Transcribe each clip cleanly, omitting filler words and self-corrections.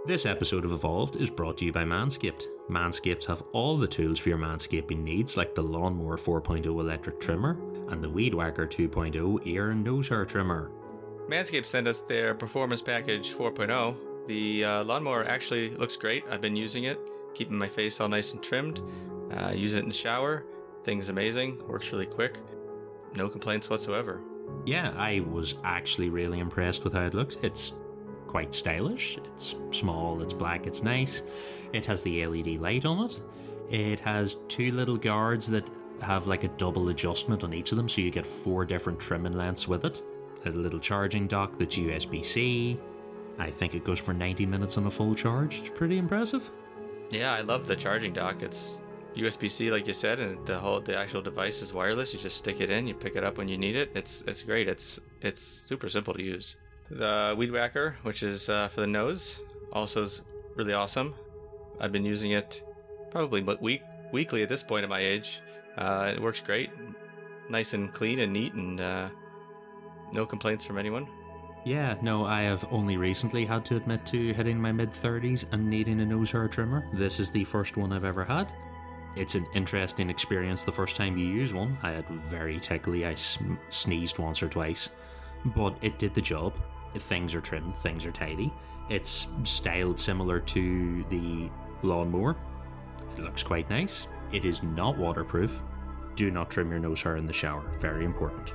This episode of Evolved is brought to you by Manscaped. Manscaped have all the tools for your manscaping needs, like the Lawnmower 4.0 electric trimmer and the Weed Whacker 2.0 ear and nose hair trimmer. Manscaped sent us their Performance Package 4.0. The lawnmower actually looks great. I've been using it, keeping my face all nice and trimmed. Use it in the shower. Thing's amazing. Works really quick. No complaints whatsoever. Yeah, I was actually really impressed with how it looks. It's quite stylish. It's small, it's black, it's nice. It has the LED light on it. It has two little guards that have like a double adjustment on each of them, so you get 4 different trimming lengths with it. A little charging dock that's USB-C. I think it goes for 90 minutes on a full charge. It's pretty impressive. Yeah, I love the charging dock. It's USB-C, like you said, and the actual device is wireless. You just stick it in, you pick it up when you need it. It's great. It's super simple to use. The Weed Whacker, which is for the nose, also is really awesome. I've been using it probably weekly at this point at my age. It works great, nice and clean and neat, and no complaints from anyone. Yeah, no, I have only recently had to admit to hitting my mid-30s and needing a nose hair trimmer. This is the first one I've ever had. It's an interesting experience the first time you use one. I had very tickly, I sneezed once or twice, but it did the job. Things are trimmed, things are tidy. It's styled similar to the lawnmower. It looks quite nice. It is not waterproof. Do not trim your nose hair in the shower. Very important.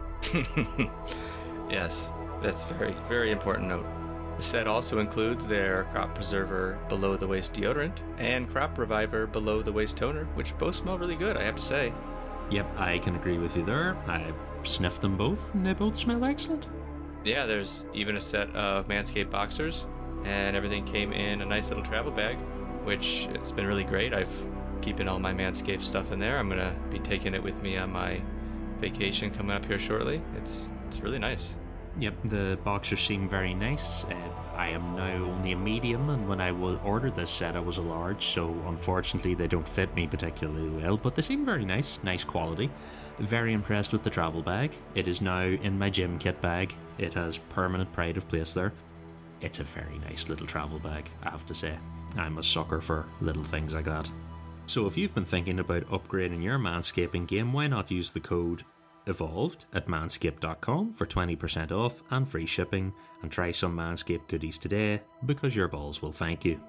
Yes, that's very, very important note. The set also includes their Crop Preserver Below the Waist deodorant and Crop Reviver Below the Waist toner, which both smell really good, I have to say. Yep, I can agree with you there. I sniffed them both and they both smell excellent. Yeah, there's even a set of Manscaped boxers, and everything came in a nice little travel bag, which it's been really great. I've keeping all my Manscaped stuff in there. I'm gonna be taking it with me on my vacation coming up here shortly. It's really nice. Yep, the boxers seem very nice. I am now only a medium, and when I ordered this set I was a large, so unfortunately they don't fit me particularly well, but they seem very nice quality. Very impressed with the travel bag. It is now in my gym kit bag. It has permanent pride of place there. It's a very nice little travel bag, I have to say. I'm a sucker for little things like that. So if you've been thinking about upgrading your manscaping game, why not use the code EVOLVED at manscaped.com for 20% off and free shipping, and try some Manscaped goodies today, because your balls will thank you.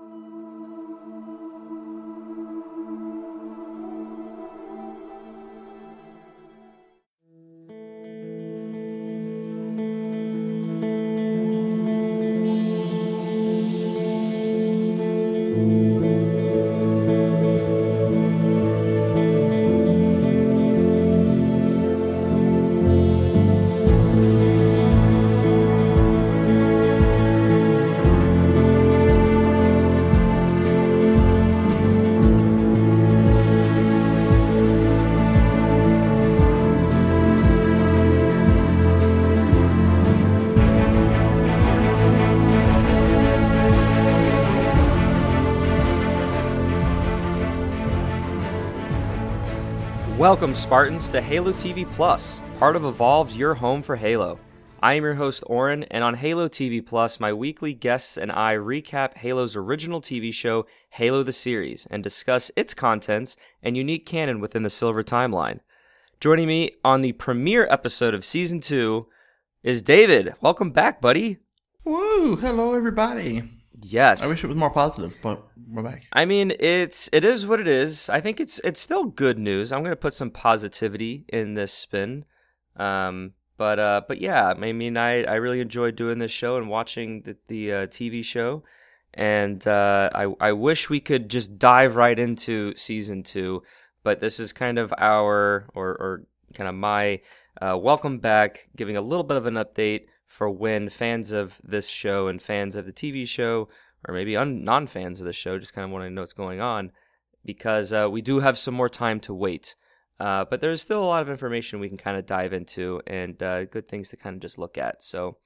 Welcome, Spartans, to Halo TV Plus, part of Evolved, your home for Halo. I am your host, Oren, and on Halo TV Plus, my weekly guests and I recap Halo's original TV show, Halo the Series, and discuss its contents and unique canon within the Silver Timeline. Joining me on the premiere episode of Season 2 is David. Welcome back, buddy. Woo! Hello, everybody. Yes. I wish it was more positive, but we're back. I mean, it is what it is. I think it's still good news. I'm going to put some positivity in this spin. But yeah, I mean, I really enjoyed doing this show and watching the TV show. And I wish we could just dive right into Season 2. But this is kind of our, or kind of my welcome back, giving a little bit of an update for when fans of this show and fans of the TV show, or maybe non-fans of the show, just kind of want to know what's going on, because we do have some more time to wait. But there's still a lot of information we can kind of dive into, and good things to kind of just look at. So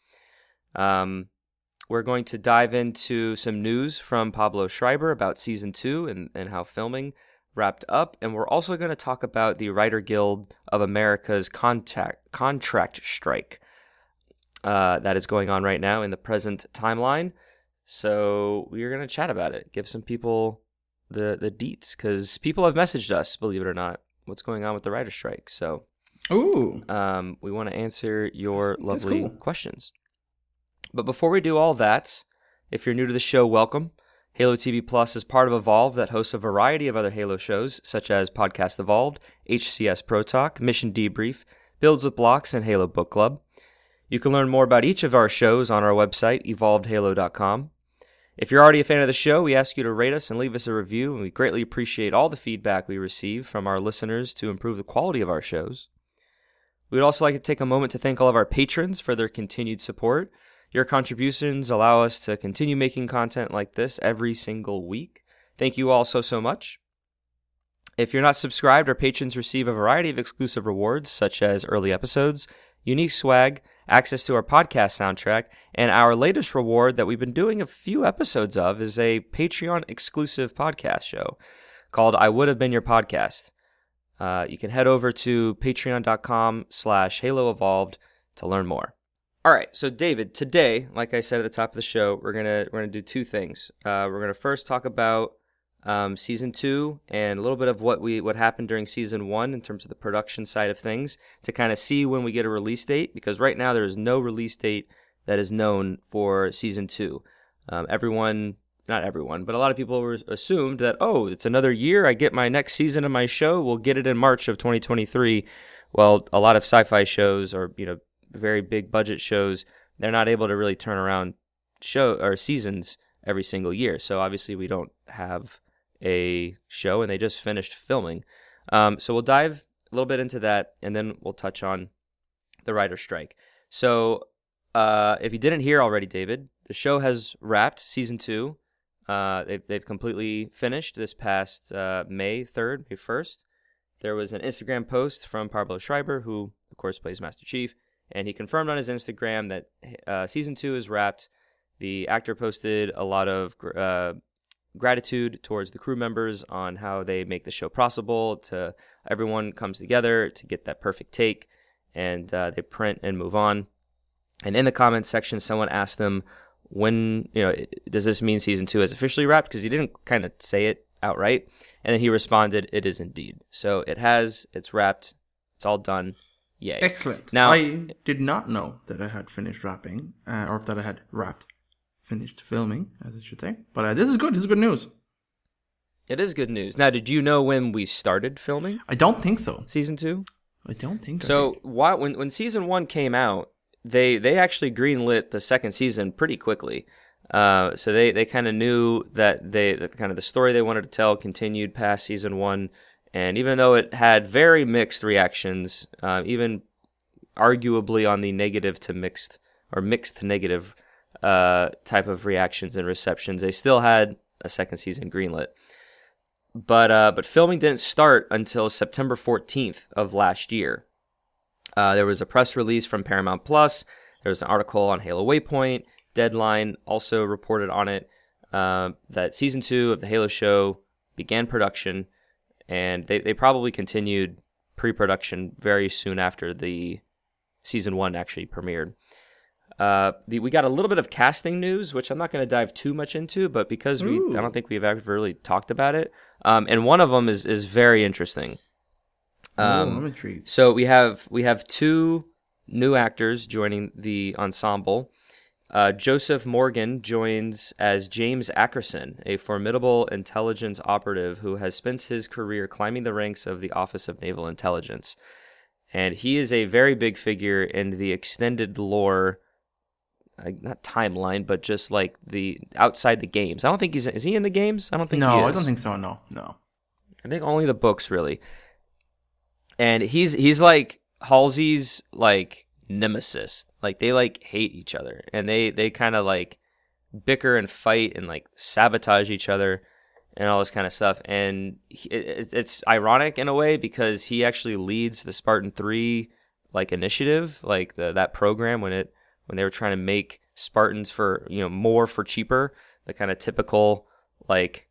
we're going to dive into some news from Pablo Schreiber about Season 2 and how filming wrapped up. And we're also going to talk about the Writer Guild of America's contract strike that is going on right now in the present timeline. So we're going to chat about it, give some people the deets, because people have messaged us, believe it or not, what's going on with the writer strike. So Ooh. we want to answer your That's lovely cool. questions. But before we do all that, if you're new to the show, welcome. Halo TV Plus is part of Evolve that hosts a variety of other Halo shows, such as Podcast Evolved, HCS Pro Talk, Mission Debrief, Builds with Blocks, and Halo Book Club. You can learn more about each of our shows on our website, evolvedhalo.com. If you're already a fan of the show, we ask you to rate us and leave us a review, and we greatly appreciate all the feedback we receive from our listeners to improve the quality of our shows. We would also like to take a moment to thank all of our patrons for their continued support. Your contributions allow us to continue making content like this every single week. Thank you all so much. If you're not subscribed, our patrons receive a variety of exclusive rewards, such as early episodes, unique swag, access to our podcast soundtrack, and our latest reward that we've been doing a few episodes of is a Patreon exclusive podcast show called I Would Have Been Your Podcast. You can head over to patreon.com/Halo Evolved to learn more. All right, so David, today, like I said at the top of the show, we're gonna do two things. We're gonna first talk about season 2 and a little bit of what happened during season 1 in terms of the production side of things to kind of see when we get a release date, because right now there is no release date that is known for season 2. Not everyone, but a lot of people assumed that, oh, it's another year, I get my next season of my show, we'll get it in March of 2023. Well, a lot of sci-fi shows or very big budget shows, they're not able to really turn around show or seasons every single year. So obviously we don't have a show, and they just finished filming. So we'll dive a little bit into that, and then we'll touch on the writer's strike. So if you didn't hear already, David, the show has wrapped season 2. They've completely finished this past May 3rd, May 1st. There was an Instagram post from Pablo Schreiber, who of course plays Master Chief, and he confirmed on his Instagram that season 2 is wrapped. The actor posted a lot of gratitude towards the crew members on how they make the show possible. To everyone comes together to get that perfect take, and they print and move on. And in the comments section, someone asked them, when, does this mean season 2 is officially wrapped? Because he didn't kind of say it outright. And then he responded, it is indeed. So it's wrapped, it's all done. Yay. Excellent. Now, I did not know that I had finished wrapping, or that I had finished filming, as I should say. But this is good. This is good news. It is good news. Now, did you know when we started filming I don't think so. season 2? I don't think So when season 1 came out, they actually greenlit the second season pretty quickly. So they kind of knew that the story they wanted to tell continued past season 1. And even though it had very mixed reactions, even arguably on the negative to mixed or mixed to negative type of reactions and receptions, they still had a second season greenlit. But filming didn't start until September 14th of last year. There was a press release from Paramount Plus. There was an article on Halo Waypoint. Deadline also reported on it that season 2 of the Halo show began production. And they probably continued pre-production very soon after the season 1 actually premiered. We got a little bit of casting news, which I'm not going to dive too much into, but because I don't think we've ever really talked about it. And one of them is very interesting. I'm intrigued. So we have 2 new actors joining the ensemble. Joseph Morgan joins as James Ackerson, a formidable intelligence operative who has spent his career climbing the ranks of the Office of Naval Intelligence. And he is a very big figure in the extended lore, not timeline, but just like the outside the games. I don't think is he in the games? I don't think he is. No, I don't think so, no. I think only the books, really. And he's like Halsey's like nemesis. Like they like hate each other, and they kind of like bicker and fight and like sabotage each other and all this kind of stuff. And it's ironic in a way because he actually leads the Spartan 3 like initiative, like that program when they were trying to make Spartans for more for cheaper, the kind of typical like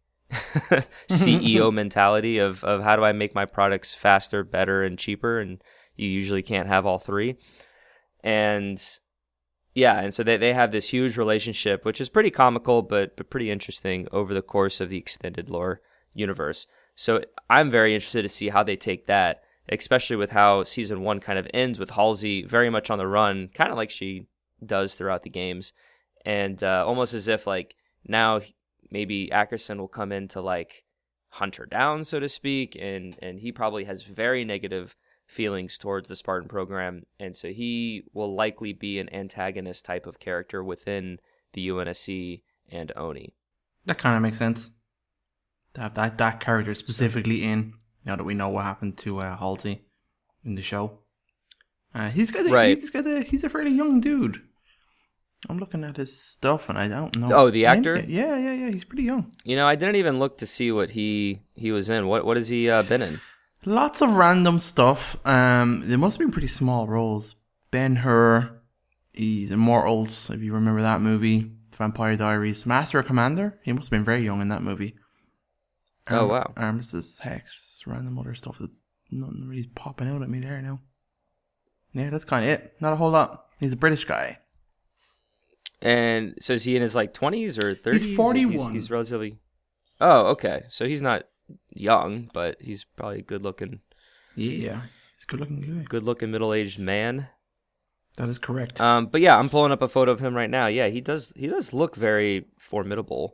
CEO mentality of how do I make my products faster, better, and cheaper, and you usually can't have all 3. And Yeah, and so they have this huge relationship, which is pretty comical, but pretty interesting over the course of the extended lore universe. So I'm very interested to see how they take that, especially with how season 1 kind of ends with Halsey very much on the run, kind of like she does throughout the games, and almost as if like now maybe Ackerson will come in to like hunt her down, so to speak, and he probably has very negative feelings towards the Spartan program, and so he will likely be an antagonist type of character within the UNSC and Oni. That kind of makes sense. To have that character specifically in, now that we know what happened to Halsey in the show. He's a fairly young dude. I'm looking at his stuff and I don't know. Oh, the actor? Yeah. He's pretty young. You know, I didn't even look to see what he was in. What has he been in? Lots of random stuff. They must have been pretty small roles. Ben-Hur, he's Immortals, if you remember that movie. Vampire Diaries. Master Commander, he must have been very young in that movie. Oh, wow. Armistice, Hex, random other stuff that's nothing really popping out at me there now. Yeah, that's kind of it. Not a whole lot. He's a British guy. And so is he in his like 20s or 30s? He's 41. He's relatively... Oh, okay. So he's not young, but he's probably a good-looking... Yeah, he's a good-looking guy. Good-looking middle-aged man. That is correct. But yeah, I'm pulling up a photo of him right now. Yeah, he does look very formidable.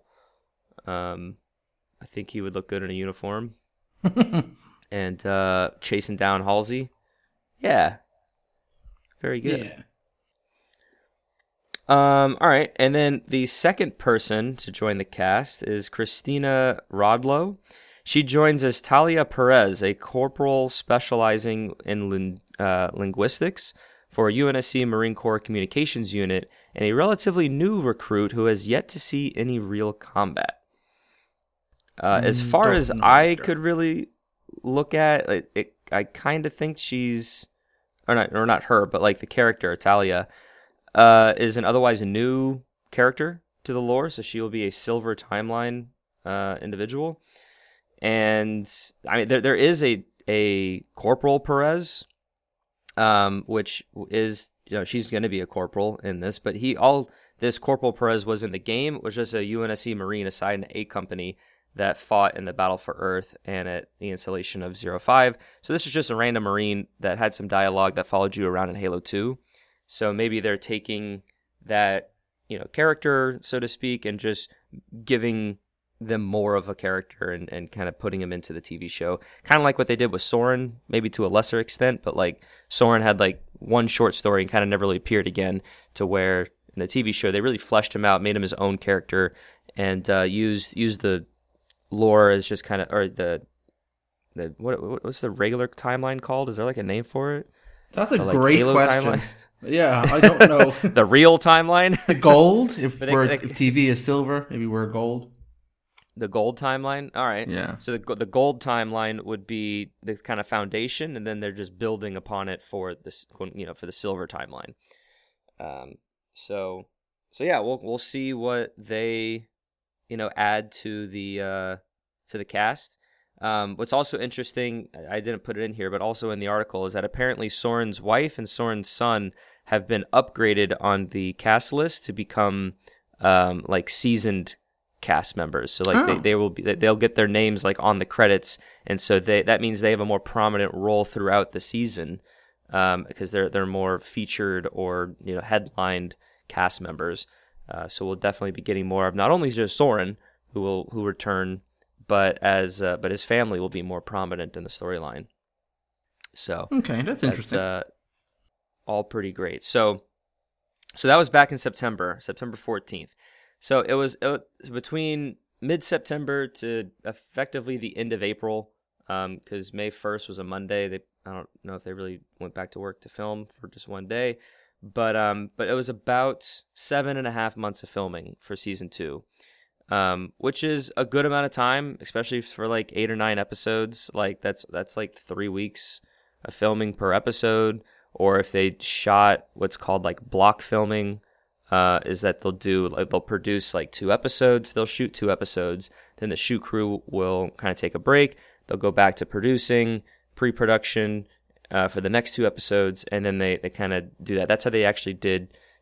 I think he would look good in a uniform. And chasing down Halsey. Yeah. Very good. Yeah. All right, and then the second person to join the cast is Christina Rodlow. She joins as Talia Perez, a corporal specializing in linguistics for UNSC Marine Corps Communications Unit, and a relatively new recruit who has yet to see any real combat. As far as I could really look at it, I kind of think she's, or not her, but like the character Talia, is an otherwise new character to the lore, so she will be a Silver Timeline individual. And I mean, there is a Corporal Perez, which is, she's going to be a corporal in this, but this Corporal Perez was in the game, was just a UNSC Marine assigned to A Company that fought in the Battle for Earth and at the installation of 05. So this is just a random Marine that had some dialogue that followed you around in Halo 2. So maybe they're taking that, character, so to speak, and just giving them more of a character and kind of putting him into the TV show. Kind of like what they did with Soren, maybe to a lesser extent, but like Soren had like one short story and kind of never really appeared again, to where in the TV show they really fleshed him out, made him his own character, and used the lore as just kind of, or the what's the regular timeline called? Is there like a name for it? That's a great Halo question. Timeline? Yeah, I don't know. The real timeline? The gold, if But if TV is silver, maybe we're gold. The gold timeline? All right. Yeah. So the gold timeline would be the kind of foundation, and then they're just building upon it for this, for the silver timeline. So yeah, we'll see what they, add to the cast. What's also interesting, I didn't put it in here, but also in the article, is that apparently Soren's wife and Soren's son have been upgraded on the cast list to become like seasoned cast members. So like they'll get their names like on the credits, and so that means they have a more prominent role throughout the season, because they're more featured or headlined cast members. So we'll definitely be getting more of not only just Soren who return, but his family will be more prominent in the storyline. So okay, that's interesting. All pretty great. So that was back in September 14th. So it was between mid-September to effectively the end of April, because May 1st was a Monday. I don't know if they really went back to work to film for just one day, but it was about 7.5 months of filming for season 2. Which is a good amount of time, especially for like 8 or 9 episodes. Like that's like 3 weeks of filming per episode. Or if they shot what's called like block filming, is that they'll produce like 2 episodes. They'll shoot 2 episodes. Then the shoot crew will kind of take a break. They'll go back to producing pre-production for the next 2 episodes, and then they kind of do that. That's how they actually did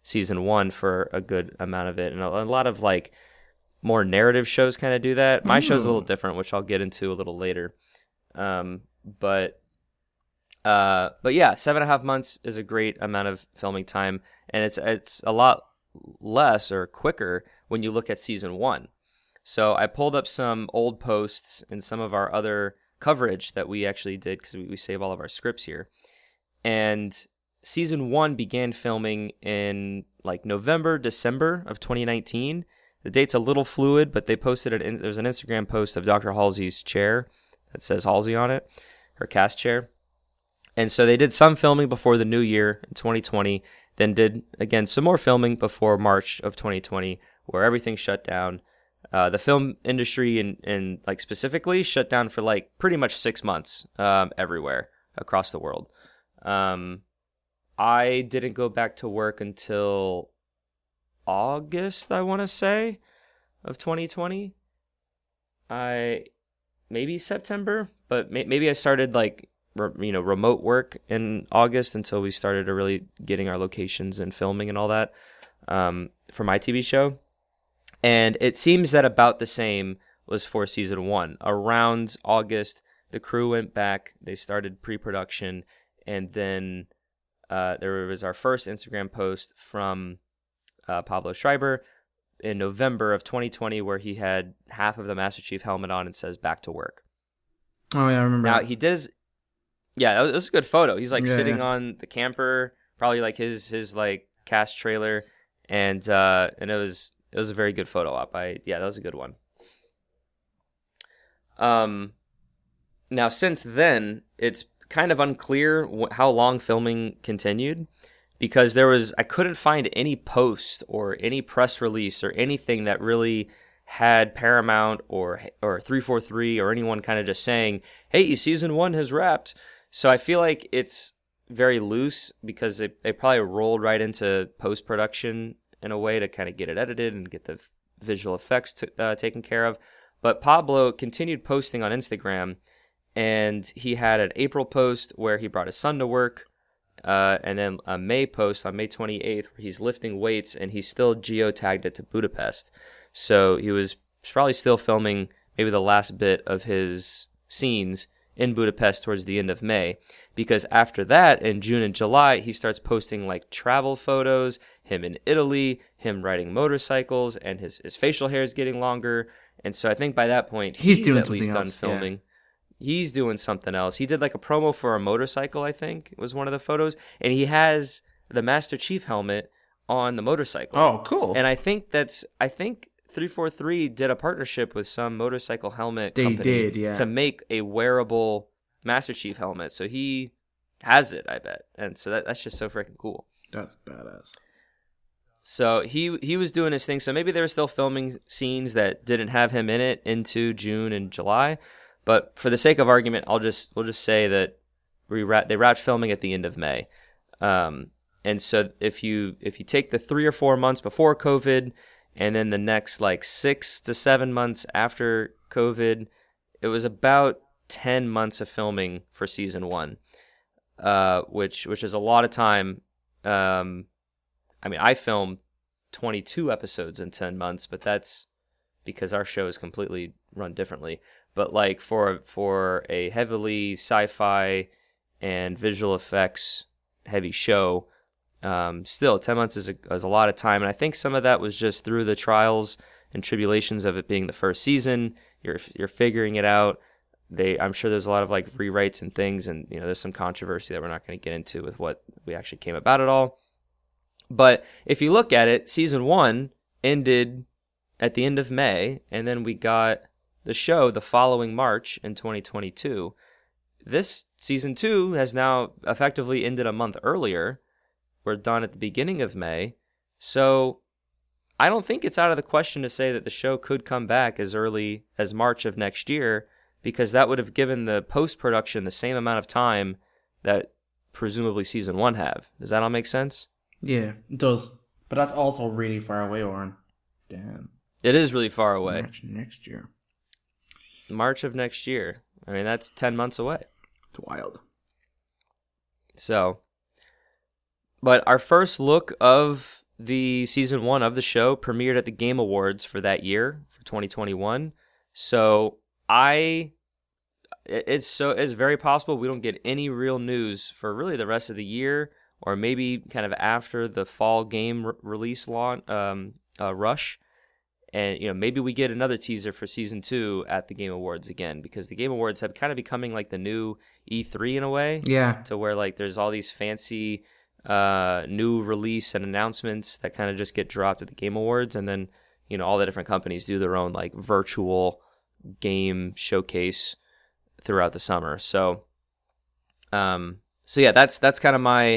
season 1 for a good amount of it, and a lot of like more narrative shows kind of do that. My show's a little different, which I'll get into a little later. But yeah, 7.5 months is a great amount of filming time, and it's a lot less or quicker when you look at season 1. So I pulled up some old posts and some of our other coverage that we actually did, because we save all of our scripts here. And season 1 began filming in like November, December of 2019. The date's a little fluid, but they posted it. There's an Instagram post of Dr. Halsey's chair that says Halsey on it, her cast chair. And so they did some filming before the new year in 2020, then did, again, some more filming before March of 2020, where everything shut down. The film industry and like specifically shut down for like pretty much 6 months everywhere across the world. I didn't go back to work until August, I want to say, of 2020. Maybe September, but maybe I started like remote work in August until we started really getting our locations and filming and all that for my TV show. And it seems that about the same was for season 1. Around August, the crew went back, they started pre-production, and then there was our first Instagram post from Pablo Schreiber in November of 2020, where he had half of the Master Chief helmet on and says "back to work." Oh yeah, I remember. Now he does. Yeah, it was a good photo. He's like sitting on the camper, probably like his like cast trailer, and it was a very good photo op. That was a good one. Now since then, it's kind of unclear how long filming continued, because I couldn't find any post or any press release or anything that really had Paramount or 343 or anyone kind of just saying, "Hey, season 1 has wrapped." So I feel like it's very loose, because they probably rolled right into post-production in a way to kind of get it edited and get the visual effects taken care of. But Pablo continued posting on Instagram, and he had an April post where he brought his son to work, and then a May post on May 28th where he's lifting weights, and he still geotagged it to Budapest. So he was probably still filming maybe the last bit of his scenes in Budapest towards the end of May, because after that, in June and July, he starts posting like travel photos, him in Italy, him riding motorcycles, and his facial hair is getting longer. And so I think by that point, he's doing at least done filming. Yeah. He's doing something else. He did like a promo for a motorcycle, I think, was one of the photos. And he has the Master Chief helmet on the motorcycle. Oh, cool. And I think 343 did a partnership with some motorcycle helmet company to make a wearable Master Chief helmet. So he has it, I bet. And so that's just so freaking cool. That's badass. So he was doing his thing. So maybe they were still filming scenes that didn't have him in it into June and July. But for the sake of argument, we'll just say that they wrapped filming at the end of May. And so if you take the 3 or 4 months before COVID, and then the next like 6 to 7 months after COVID, it was about 10 months of filming for season 1, which is a lot of time. I mean, I filmed 22 episodes in 10 months, but that's because our show is completely run differently. But like for a heavily sci-fi and visual effects heavy show, still 10 months is a lot of time. And I think some of that was just through the trials and tribulations of it being the first season. You're figuring it out. I'm sure there's a lot of like rewrites and things, and there's some controversy that we're not going to get into with what we actually came about it all. But if you look at it, season 1 ended at the end of May, and then we got the show the following March in 2022. This season 2 has now effectively ended a month earlier. We're done at the beginning of May. So I don't think it's out of the question to say that the show could come back as early as March of next year, because that would have given the post-production the same amount of time that presumably season 1 have. Does that all make sense? Yeah, it does. But that's also really far away, Oren. Damn. It is really far away. March next year. March of next year. I mean, that's 10 months away. It's wild. So, but our first look of the season 1 of the show premiered at the Game Awards for that year, for 2021. So it's very possible we don't get any real news for really the rest of the year, or maybe kind of after the fall game release launch rush. And maybe we get another teaser for season 2 at the Game Awards again, because the Game Awards have kind of becoming like the new E3 in a way. Yeah. To where like there's all these fancy new release and announcements that kind of just get dropped at the Game Awards, and then all the different companies do their own like virtual game showcase throughout the summer. So yeah, that's kind of my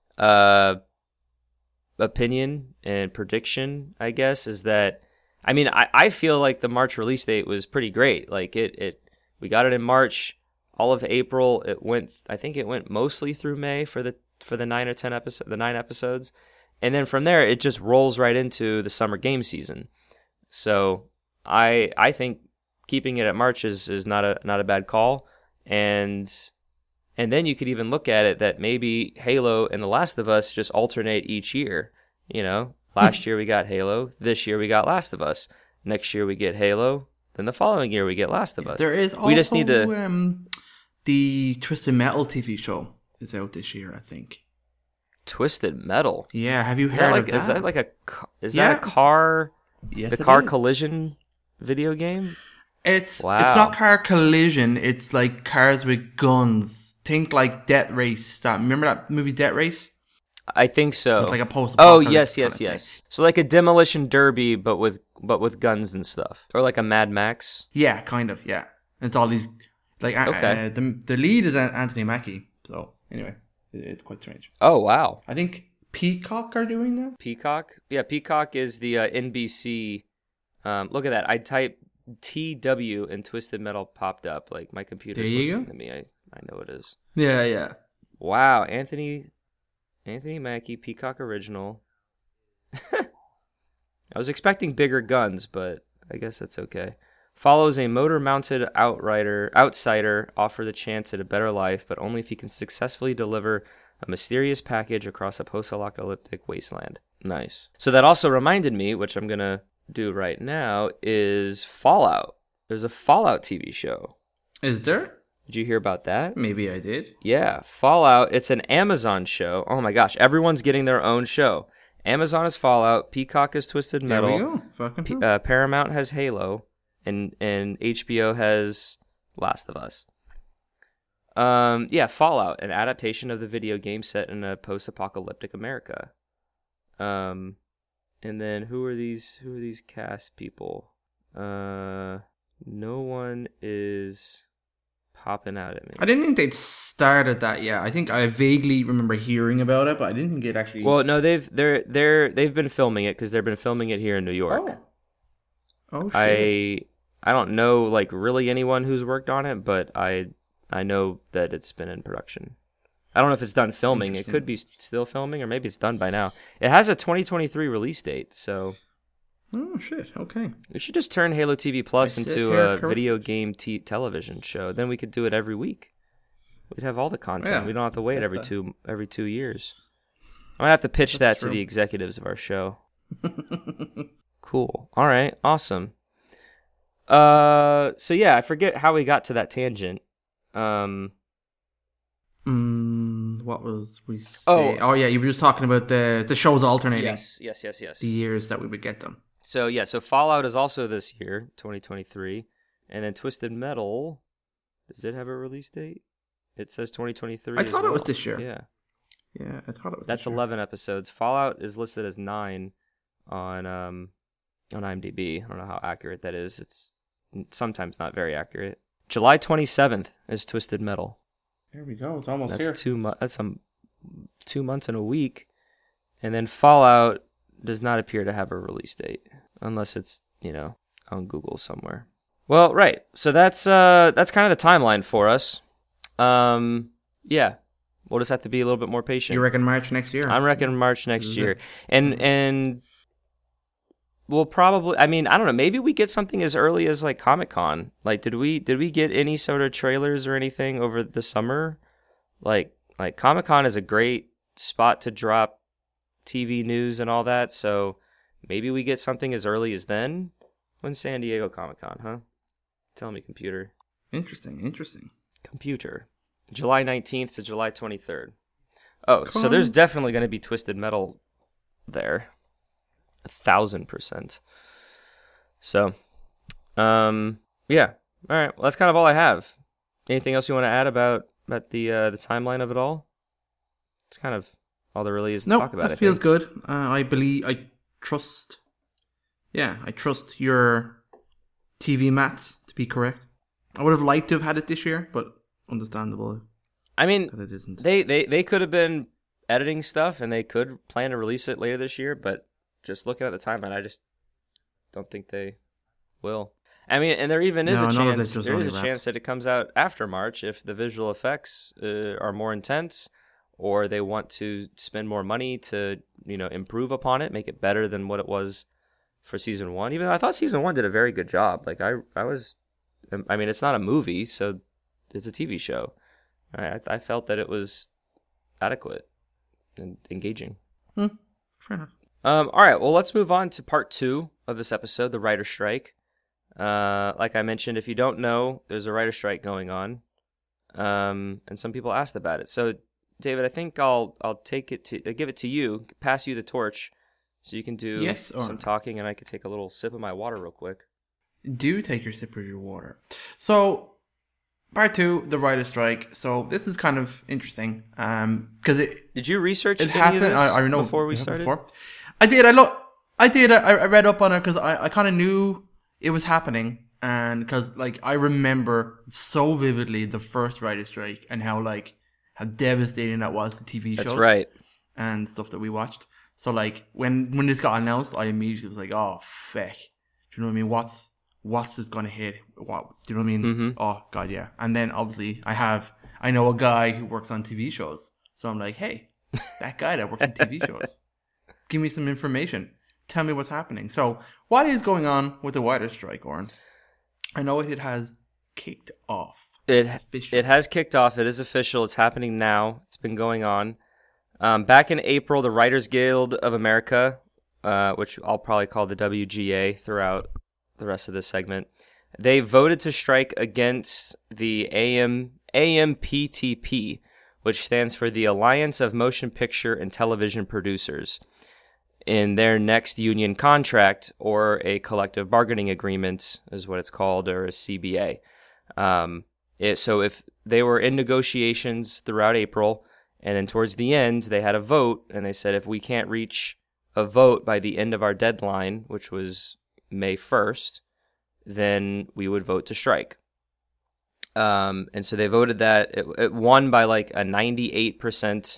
opinion and prediction, I guess, is that I feel like the March release date was pretty great. Like we got it in March, all of April. I think it went mostly through May for the 9 or 10 episodes, the 9 episodes, and then from there it just rolls right into the summer game season. So I think keeping it at March is not a bad call, and then you could even look at it that maybe Halo and The Last of Us just alternate each year. Last year we got Halo, this year we got Last of Us, next year we get Halo, then the following year we get Last of Us. There is also we just need to the Twisted Metal TV show is out this year, I think. Twisted Metal. Yeah, have you heard of that? Is that like that a car? Yes, the car collision video game? It's wow. It's not car collision. It's like cars with guns. Think like Death Race. Remember that movie Death Race? I think so. It's like a post. Oh yes. So like a demolition derby, but with guns and stuff, or like a Mad Max. Yeah, kind of. Yeah, it's all these like okay. The lead is Anthony Mackie. So anyway, it's quite strange. Oh wow! I think Peacock are doing that. Peacock, yeah, Peacock is the NBC. Look at that! I typed TW and Twisted Metal popped up. Like my computer's listening to me. I know it is. Yeah. Wow, Anthony Mackie, Peacock original. I was expecting bigger guns, but I guess that's okay. Follows a motor-mounted outsider offer the chance at a better life, but only if he can successfully deliver a mysterious package across a post-apocalyptic wasteland. Nice. So that also reminded me, which I'm going to do right now, is Fallout. There's a Fallout TV show. Is there? Did you hear about that? Maybe I did. Yeah, Fallout. It's an Amazon show. Oh my gosh, everyone's getting their own show. Amazon is Fallout, Peacock is Twisted Metal. There we go. Fucking Paramount has Halo, and HBO has Last of Us. Yeah, Fallout, an adaptation of the video game set in a post-apocalyptic America. And then who are these cast people? No one is popping out at me. I didn't think they'd started that yet. I think I vaguely remember hearing about it, but I didn't think it actually. Well, no, they've been filming it because they've been filming it here in New York. Oh shit. I don't know like really anyone who's worked on it, but I know that it's been in production. I don't know if it's done filming. It could be still filming, or maybe it's done by now. It has a 2023 release date, so. Oh shit! Okay. We should just turn Halo TV Plus into a video game television show. Then we could do it every week. We'd have all the content. Yeah, we don't have to wait every 2 years. I'm gonna have to pitch that to the executives of our show. Cool. All right. Awesome. So yeah, I forget how we got to that tangent. What was we saying? Oh yeah, you were just talking about the shows alternating. Yes. The years that we would get them. So yeah, so Fallout is also this year, 2023, and then Twisted Metal. Does it have a release date? It says 2023. I thought it was this year. Yeah, I thought it was. That's 11 episodes. Fallout is listed as 9 on IMDb. I don't know how accurate that is. It's sometimes not very accurate. July 27th is Twisted Metal. There we go. It's almost here. That's 2 months and a week, and then Fallout does not appear to have a release date unless it's on Google somewhere. Well, right. So that's kind of the timeline for us. Yeah, we'll just have to be a little bit more patient. You reckon March next year? I'm reckoning March next year, and we'll probably. I mean, I don't know. Maybe we get something as early as like Comic-Con. Like, did we get any sort of trailers or anything over the summer? Like Comic-Con is a great spot to drop TV news and all that. So maybe we get something as early as then. When's San Diego Comic-Con, huh? Tell me, computer. Interesting. Computer. July 19th to July 23rd. Oh, so there's definitely going to be Twisted Metal there. 1,000%. So, yeah. All right. Well, that's kind of all I have. Anything else you want to add about the timeline of it all? It's kind of all there really is to talk about. That feels good. I trust your TV maths to be correct. I would have liked to have had it this year, but understandable. I mean, that it isn't. They could have been editing stuff, and they could plan to release it later this year, but just looking at the timeline, I just don't think they will. I mean, and there even is a chance. There is a chance that it comes out after March if the visual effects are more intense, or they want to spend more money to improve upon it, make it better than what it was for season 1. Even though I thought season 1 did a very good job. Like I mean, it's not a movie, so it's a TV show. I felt that it was adequate and engaging. Fair enough. All right, well, let's move on to part 2 of this episode, the writer's strike. Like I mentioned, if you don't know, there's a writer's strike going on, and some people asked about it. So, David, I think I'll give it to you, pass you the torch, so you can do some talking, and I can take a little sip of my water real quick. Do take your sip of your water. So, part 2, the writer's strike. So this is kind of interesting, because Did you research it any happened? of this I know before we started? I did. I did. I read up on it because I kind of knew it was happening, and because I remember so vividly the first writer's strike and how devastating that was to TV shows. That's right. And stuff that we watched. So when this got announced, I immediately was like, oh feck. Do you know what I mean? What's this gonna hit? What do you know what I mean? Mm-hmm. Oh god, yeah. And then obviously I know a guy who works on TV shows. So I'm like, hey, that guy that works on TV shows. Give me some information. Tell me what's happening. So, what is going on with the writer's strike, Oren? I know it has kicked off. It has kicked off. It is official. It's happening now. It's been going on. Back in April, the Writers Guild of America, which I'll probably call the WGA throughout the rest of this segment, they voted to strike against the AMPTP, which stands for the Alliance of Motion Picture and Television Producers, in their next union contract, or a collective bargaining agreement is what it's called, or a CBA. So if they were in negotiations throughout April, and then towards the end they had a vote, and they said if we can't reach a vote by the end of our deadline, which was May 1st, then we would vote to strike. And so they voted that. It won by a 98%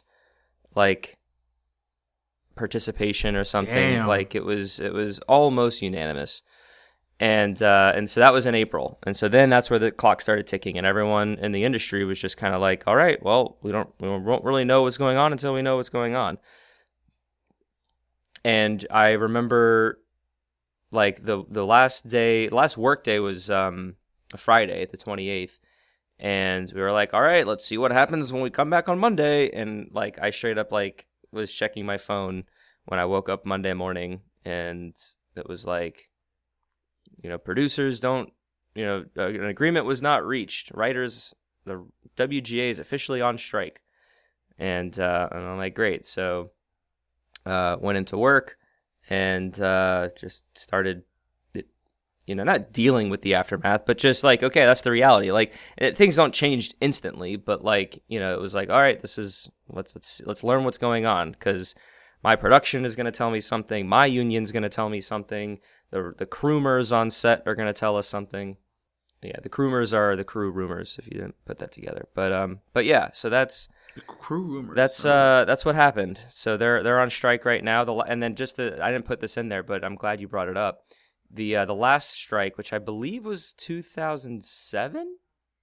participation or something. Damn. It was almost unanimous. And so that was in April. And so then that's where the clock started ticking, and everyone in the industry was just kind of like, all right, well, we won't really know what's going on until we know what's going on. And I remember the last work day was a Friday, the 28th. And we were like, all right, let's see what happens when we come back on Monday. And I straight up was checking my phone when I woke up Monday morning, and it was producers don't, an agreement was not reached. Writers, the WGA is officially on strike. And I'm like, great. So went into work and just started, not dealing with the aftermath, but just okay, that's the reality. Things don't change instantly, but it was all right, this is let's learn what's going on, because my production is going to tell me something, my union's going to tell me something, the crewmers on set are going to tell us something. Yeah, the crewmers are the crew rumors, if you didn't put that together. But yeah, so that's the crew rumors. That's what happened. So they're on strike right now. And then I didn't put this in there, but I'm glad you brought it up. The last strike, which I believe was 2007.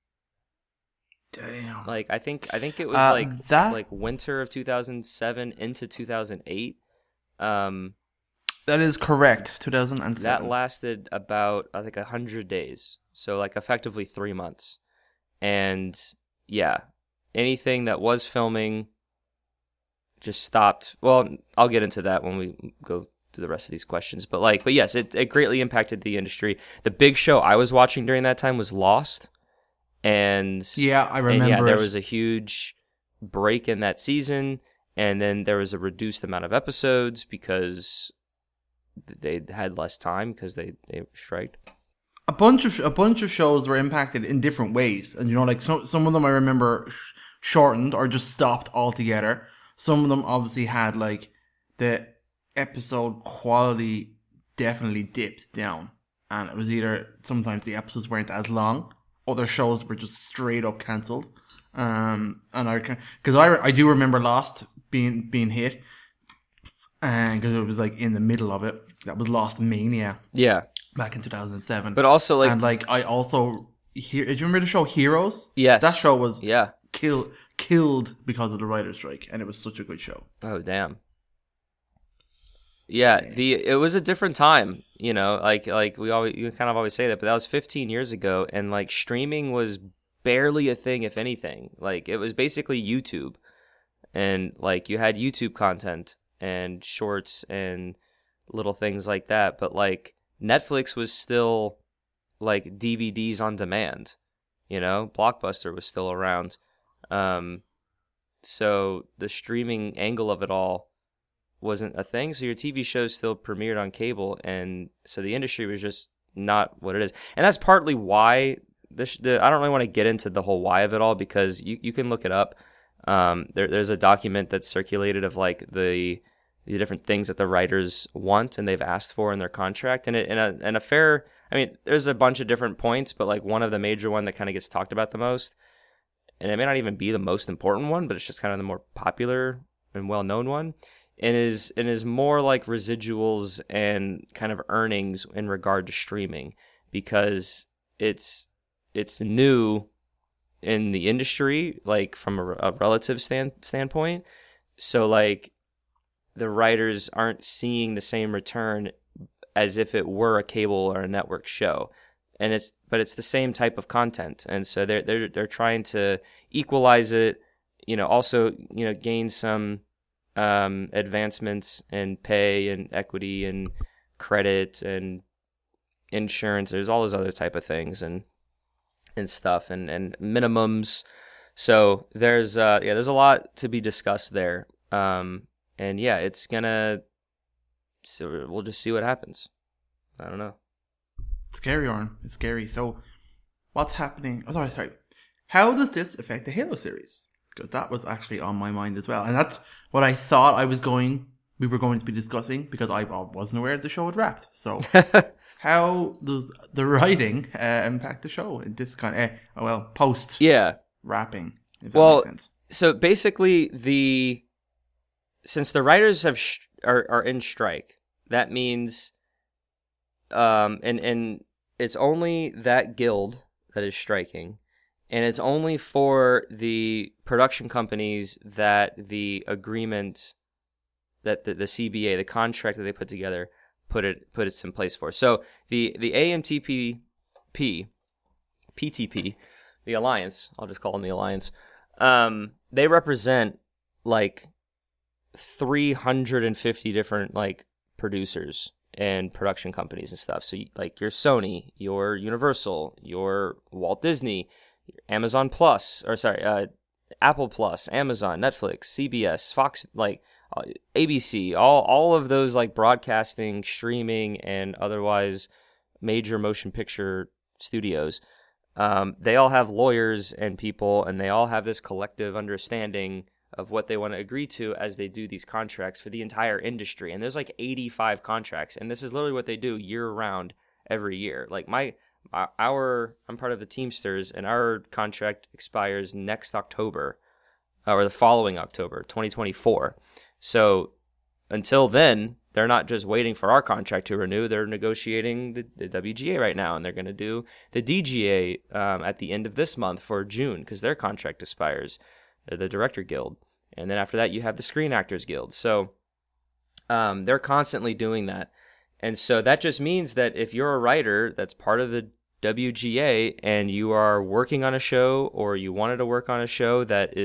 Damn. I think it was winter of 2007 into 2008. That is correct. 2007. That lasted about 100 days. So effectively 3 months. And yeah, anything that was filming just stopped. Well, I'll get into that when we go to the rest of these questions. But yes, it greatly impacted the industry. The big show I was watching during that time was Lost. And yeah, I remember. And there was a huge break in that season, and then there was a reduced amount of episodes because they had less time because they striked. A bunch of shows were impacted in different ways, and like some of them I remember shortened or just stopped altogether. Some of them obviously had like the episode quality definitely dipped down, and it was either sometimes the episodes weren't as long. Other shows were just straight up cancelled, and I do remember Lost being hit, and because it was like in the middle of it. That was Lost Mania, back in 2007. But also like, and like I also did you remember the show Heroes? Yes, that show was killed because of the writer's strike, and it was such a good show. Oh damn. Yeah, it was a different time, you know, like you kind of always say that, but that was 15 years ago, and like streaming was barely a thing, if anything. Like it was basically YouTube, and like you had YouTube content and shorts and little things like that, but like Netflix was still like DVDs on demand, you know, Blockbuster was still around. So the streaming angle of it all wasn't a thing, so your TV shows still premiered on cable, and so the industry was just not what it is. And that's partly why I don't really want to get into the whole why of it all, because you can look it up. There's a document that's circulated of like the different things that the writers want and they've asked for in their contract, and a fair, I mean, there's a bunch of different points, but like one of the major one that kind of gets talked about the most, and it may not even be the most important one, but it's just kind of the more popular and well-known one, and is more like residuals and kind of earnings in regard to streaming, because it's new in the industry, like from a relative standpoint. So like the writers aren't seeing the same return as if it were a cable or a network show, but it's the same type of content, and so they're trying to equalize it, you know, also, you know, gain some advancements in pay and equity and credit and insurance. There's all those other type of things and stuff and minimums. So there's a lot to be discussed there. And yeah, it's gonna. So we'll just see what happens. I don't know. It's scary, Oren. It's scary. So, what's happening? Oh, sorry. How does this affect the Halo series? Because that was actually on my mind as well, and that's what I thought we were going to be discussing, because I wasn't aware the show had wrapped. So, how does the writing impact the show in this kind of post wrapping? If that makes sense. So basically since the writers are in strike, that means and it's only that guild that is striking, and it's only for the production companies that the agreement that the CBA, the contract that they put together, put it in place for. So the AMTP PTP, the Alliance, I'll just call them the Alliance, they represent like 350 different like producers and production companies and stuff. So like your Sony, your Universal, your Walt Disney, Amazon Plus, Apple Plus, Amazon, Netflix, CBS, Fox, like ABC, all of those like broadcasting, streaming, and otherwise major motion picture studios. They all have lawyers and people, and they all have this collective understanding of what they want to agree to as they do these contracts for the entire industry. And there's like 85 contracts, and this is literally what they do year round every year. Like I'm part of the Teamsters, and our contract expires next October, or the following October, 2024. So until then, they're not just waiting for our contract to renew. They're negotiating the WGA right now, and they're going to do the DGA at the end of this month for June, because their contract expires, the Director Guild. And then after that, you have the Screen Actors Guild. So they're constantly doing that. And so that just means that if you're a writer that's part of the WGA and you are working on a show, or you wanted to work on a show that is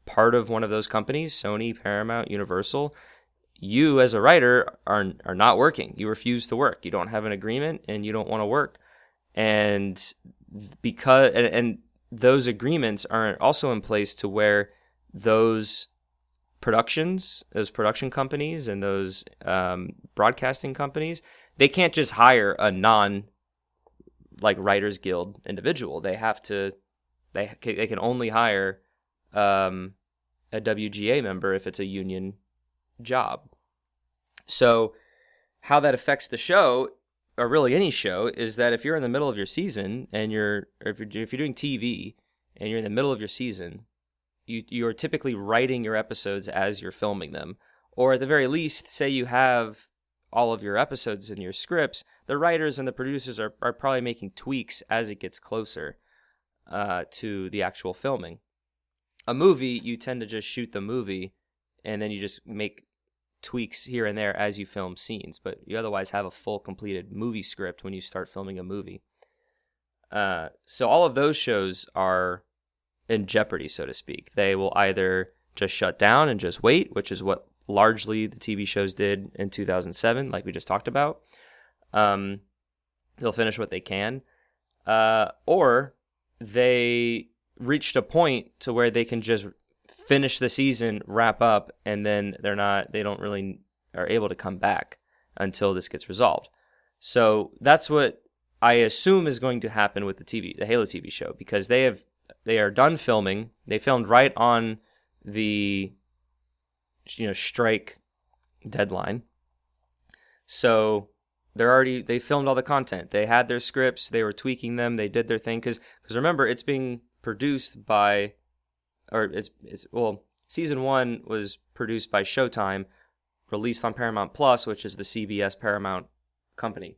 part of one of those companies, Sony, Paramount, Universal, you as a writer are not working. You refuse to work. You don't have an agreement and you don't want to work. And and those agreements are also in place to where those production companies and those broadcasting companies, they can't just hire a Writers Guild individual. They can only hire a WGA member if it's a union job. So how that affects the show, or really any show, is that if you're in the middle of your season and if you're doing TV and you're in the middle of your season, you're typically writing your episodes as you're filming them. Or at the very least, say you have all of your episodes in your scripts, the writers and the producers are probably making tweaks as it gets closer to the actual filming. A movie, you tend to just shoot the movie and then you just make tweaks here and there as you film scenes, but you otherwise have a full completed movie script when you start filming a movie. So all of those shows are in jeopardy, so to speak. They will either just shut down and just wait, which is what largely the TV shows did in 2007, like we just talked about. They'll finish what they can, or they reached a point to where they can just finish the season, wrap up, and then they don't really are able to come back until this gets resolved. So that's what I assume is going to happen with the Halo TV show, because they are done filming. They filmed right on the strike deadline. So they filmed all the content. They had their scripts, they were tweaking them, they did their thing, because remember, it's being produced by, season 1 was produced by Showtime, released on Paramount Plus, which is the CBS Paramount company.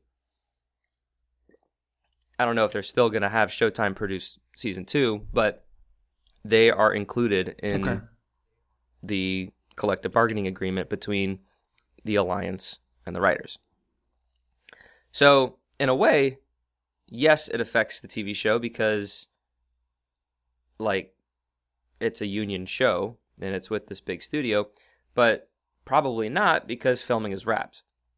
I don't know if they're still going to have Showtime produce season 2, but they are included in the collective bargaining agreement between the Alliance and the writers. So, in a way, yes, it affects the TV show because, it's a union show and it's with this big studio, but probably not, because filming is wrapped.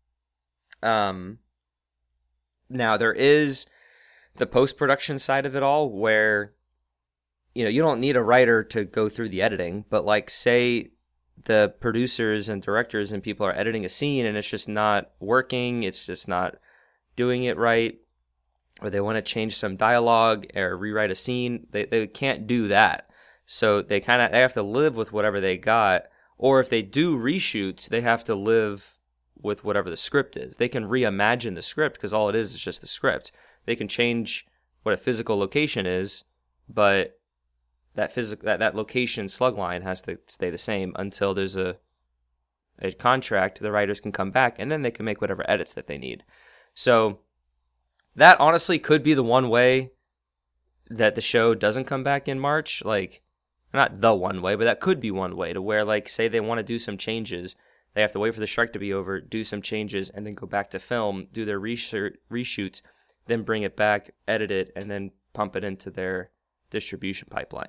Now, there is the post-production side of it all where, you don't need a writer to go through the editing, but say the producers and directors and people are editing a scene and it's just not working, it's just not doing it right, or they want to change some dialogue or rewrite a scene, they can't do that. So they have to live with whatever they got, or if they do reshoots, they have to live with whatever the script is. They can reimagine the script because all it is just the script. They can change what a physical location is, but that location slug line has to stay the same until there's a contract. The writers can come back and then they can make whatever edits that they need. So that honestly could be the one way that the show doesn't come back in March. Not the one way, but that could be one way, to where, say they want to do some changes. They have to wait for the strike to be over, do some changes, and then go back to film, do their reshoots, then bring it back, edit it, and then pump it into their distribution pipeline.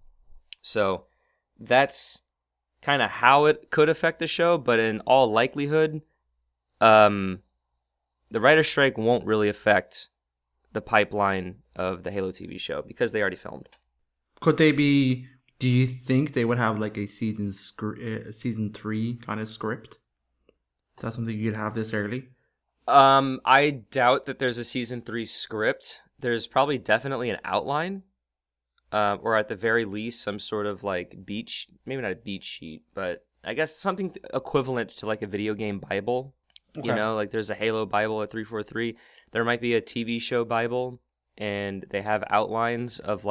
So that's kind of how it could affect the show, but in all likelihood, the writer's strike won't really affect the pipeline of the Halo TV show because they already filmed. Could they be... Do you think they would have a season 3 kind of script? Is that something you'd have this early? I doubt that there's a season 3 script. There's probably definitely an outline, or at the very least some sort of maybe not a beat sheet, but I guess something equivalent to a video game Bible. Okay. There's a Halo Bible at 343. There might be a TV show Bible, and they have outlines of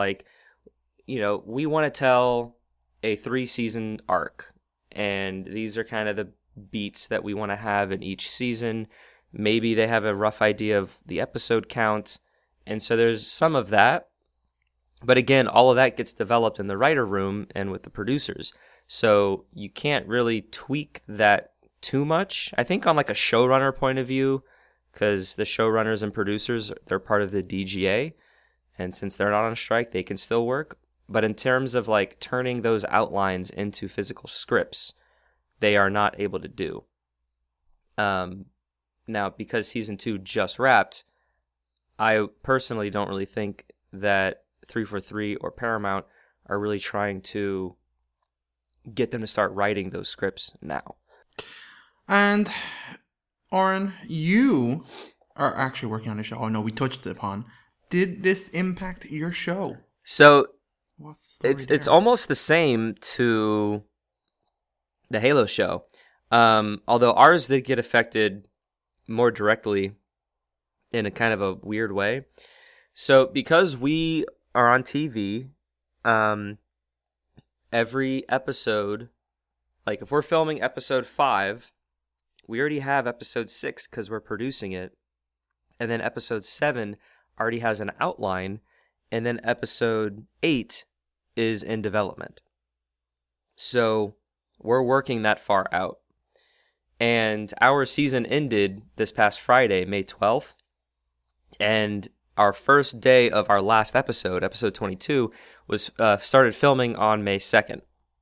we want to tell a 3-season arc, and these are kind of the beats that we want to have in each season. Maybe they have a rough idea of the episode count, and so there's some of that. But again, all of that gets developed in the writer room and with the producers, so you can't really tweak that too much. I think on a showrunner point of view, because the showrunners and producers, they're part of the DGA, and since they're not on strike, they can still work. But in terms of like turning those outlines into physical scripts, they are not able to do. Now, because season 2 just wrapped, I personally don't really think that 343 or Paramount are really trying to get them to start writing those scripts now. And Oren, you are actually working on a show. I know we touched upon. Did this impact your show? So what's the story it's almost the same to the Halo show, although ours did get affected more directly in a kind of a weird way. So because we are on TV, every episode, like if we're filming episode 5, we already have episode 6 because we're producing it. And then episode 7 already has an outline. And then episode 8 is in development. So we're working that far out. And our season ended this past Friday, May 12th. And our first day of our last episode, episode 22, was started filming on May 2nd.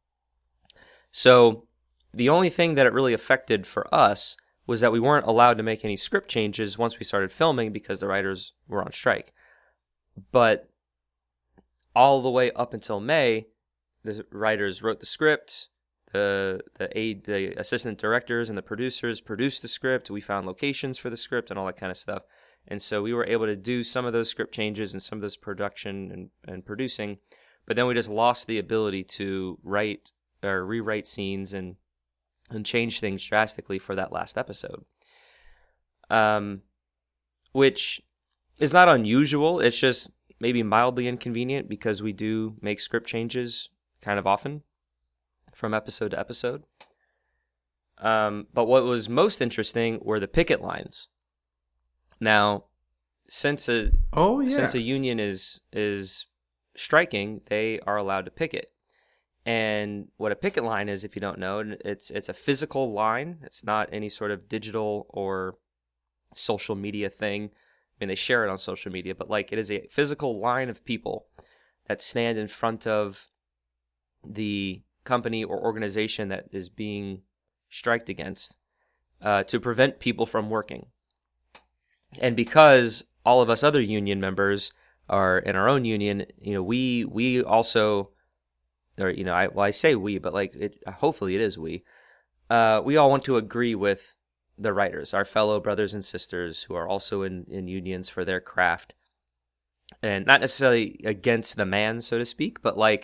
So the only thing that it really affected for us was that we weren't allowed to make any script changes once we started filming because the writers were on strike. But all the way up until May, the writers wrote the script, the assistant directors and the producers produced the script. We found locations for the script and all that kind of stuff. And so we were able to do some of those script changes and some of this production and producing, but then we just lost the ability to write or rewrite scenes and change things drastically for that last episode. Which is not unusual. It's just maybe mildly inconvenient because we do make script changes kind of often from episode to episode. But what was most interesting were the picket lines. Now, since a union is striking, they are allowed to picket. And what a picket line is, if you don't know, it's a physical line. It's not any sort of digital or social media thing. I mean, they share it on social media, but like it is a physical line of people that stand in front of the company or organization that is being striked against to prevent people from working. And because all of us other union members are in our own union, we also, or I say we, but like hopefully it is we all want to agree with the writers, our fellow brothers and sisters who are also in unions for their craft, and not necessarily against the man, so to speak, but like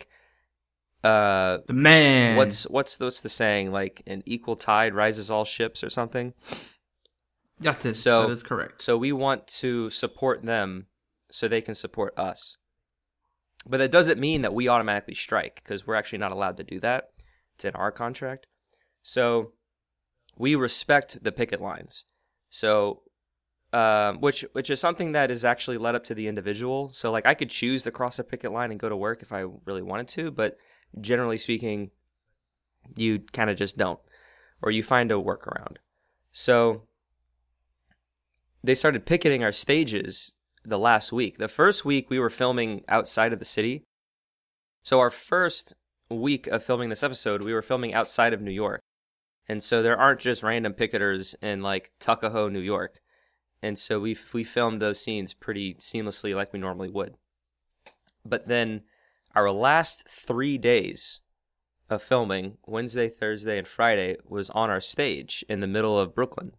the man. What's the saying? Like an equal tide rises all ships or something. That's it. So, that is correct. So we want to support them so they can support us. But that doesn't mean that we automatically strike because we're actually not allowed to do that. It's in our contract. So we respect the picket lines. So which is something that is actually led up to the individual. So like I could choose to cross a picket line and go to work if I really wanted to, but generally speaking, you kind of just don't. Or you find a workaround. So they started picketing our stages the last week. The first week we were filming outside of the city. So our first week of filming this episode, we were filming outside of New York. And so there aren't just random picketers in like Tuckahoe, New York. And so we filmed those scenes pretty seamlessly like we normally would. But then our last 3 days of filming, Wednesday, Thursday, and Friday, was on our stage in the middle of Brooklyn.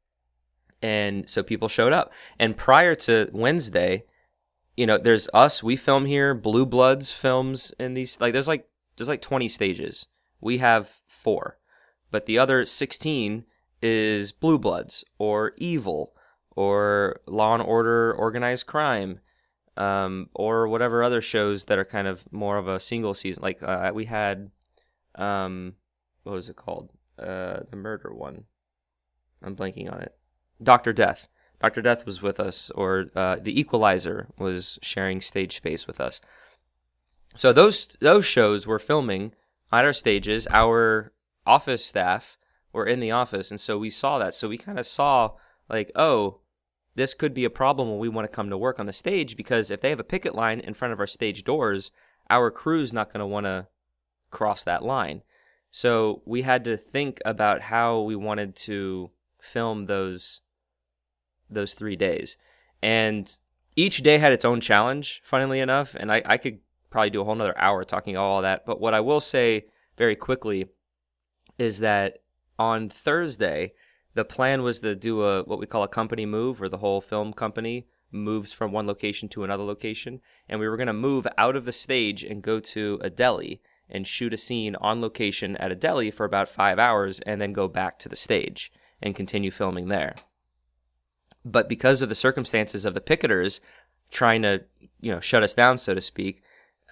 And so people showed up. And prior to Wednesday, there's us, we film here, Blue Bloods films in these, like there's like 20 stages. We have 4. But the other 16 is Blue Bloods or Evil or Law and Order Organized Crime, or whatever other shows that are kind of more of a single season. Like we had, what was it called? The murder one. I'm blanking on it. Dr. Death. Dr. Death was with us, or The Equalizer was sharing stage space with us. So those shows were filming at our stages. Our office staff were in the office, and so we saw that. So we kind of saw, like, oh, this could be a problem when we want to come to work on the stage, because if they have a picket line in front of our stage doors, our crew's not going to want to cross that line. So we had to think about how we wanted to film those 3 days. And each day had its own challenge, funnily enough, and I could probably do a whole nother hour talking all that. But what I will say very quickly is that on Thursday, the plan was to do what we call a company move, where the whole film company moves from one location to another location. And we were going to move out of the stage and go to a deli and shoot a scene on location at a deli for about 5 hours and then go back to the stage and continue filming there. But because of the circumstances of the picketers trying to, shut us down, so to speak,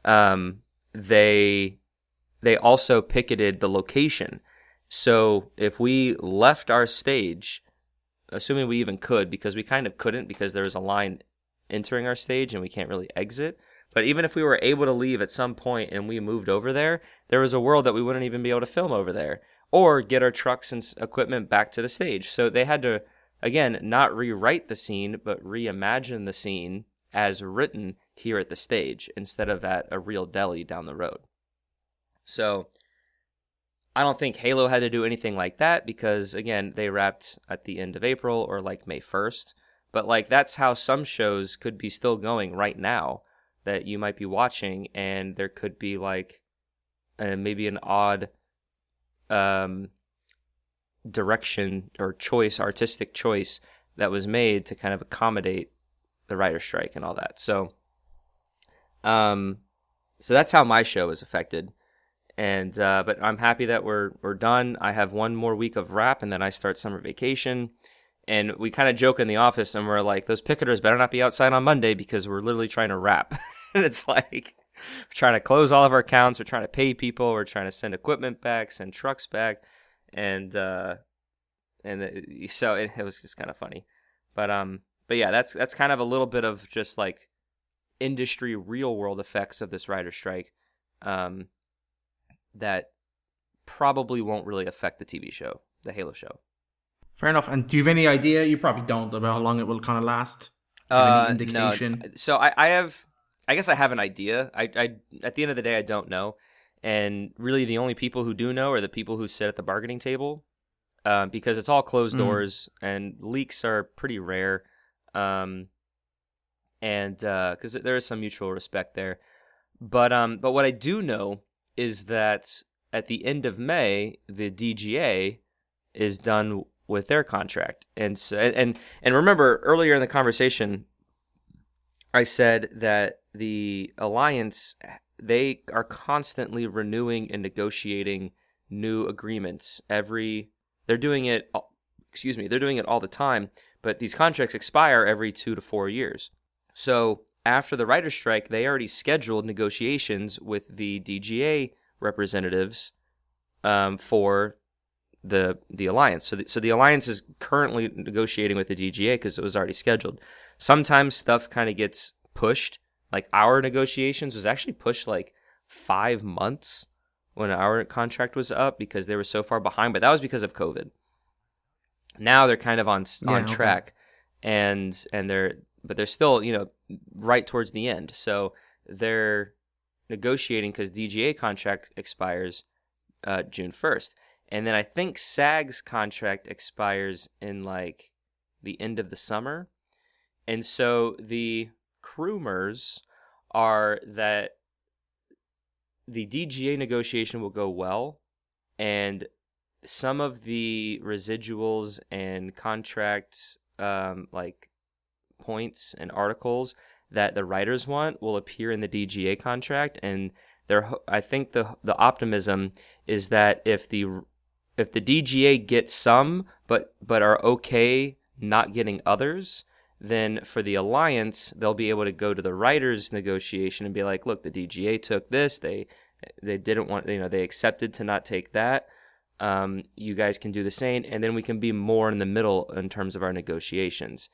they also picketed the location. So if we left our stage, assuming we even could, because we kind of couldn't because there was a line entering our stage and we can't really exit. But even if we were able to leave at some point and we moved over there, there was a world that we wouldn't even be able to film over there or get our trucks and equipment back to the stage. So they had to, again, not rewrite the scene, but reimagine the scene as written here at the stage instead of at a real deli down the road. So I don't think Halo had to do anything like that because, again, they wrapped at the end of April or like May 1st. But that's how some shows could be still going right now that you might be watching, and there could be maybe an odd direction or artistic choice that was made to kind of accommodate the writer's strike and all that. So that's how my show is affected. And but I'm happy that we're done. I have one more week of wrap, and then I start summer vacation. And we kind of joke in the office, and we're like, those picketers better not be outside on Monday because we're literally trying to wrap. And it's like, we're trying to close all of our accounts. We're trying to pay people. We're trying to send equipment back, send trucks back. And so it was just kind of funny. But yeah, that's kind of a little bit of just like industry real world effects of this writer strike that probably won't really affect the TV show, the Halo show. Fair enough. And do you have any idea? You probably don't, about how long it will kind of last? Any indication? No. So I guess I have an idea. I at the end of the day, I don't know. And really the only people who do know are the people who sit at the bargaining table because it's all closed doors and leaks are pretty rare. And because there is some mutual respect there. But what I do know is that at the end of May, the DGA is done with their contract. And so, and remember earlier in the conversation, I said that the Alliance, they are constantly renewing and negotiating new agreements. They're doing it all the time, but these contracts expire every 2 to 4 years. So after the writer's strike, they already scheduled negotiations with the DGA representatives for the Alliance. So the Alliance is currently negotiating with the DGA because it was already scheduled. Sometimes stuff kind of gets pushed. Like our negotiations was actually pushed like 5 months when our contract was up because they were so far behind, but that was because of COVID. Now they're kind of on track, and they're still right towards the end. So they're negotiating because DGA contract expires June 1st. And then I think SAG's contract expires in like the end of the summer. And so the rumors are that the DGA negotiation will go well, and some of the residuals and contract like points and articles that the writers want will appear in the DGA contract. And I think the optimism is that if the DGA gets some but are okay not getting others, then for the Alliance, they'll be able to go to the writers' negotiation and be like, look, the DGA took this. They didn't want, they accepted to not take that. You guys can do the same. And then we can be more in the middle in terms of our negotiations,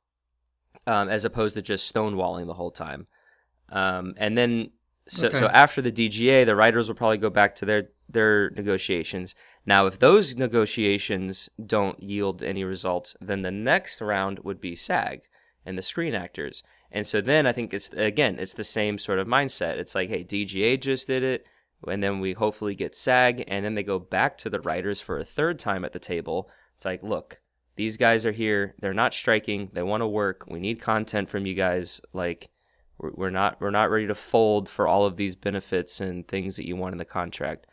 as opposed to just stonewalling the whole time. And then, so after the DGA, the writers will probably go back to their negotiations. Now, if those negotiations don't yield any results, then the next round would be SAG and the Screen Actors. And so then I think it's the same sort of mindset. It's like, hey, DGA just did it, and then we hopefully get SAG, and then they go back to the writers for a third time at the table. It's like, look, these guys are here. They're not striking. They want to work. We need content from you guys. Like, we're not ready to fold for all of these benefits and things that you want in the contract.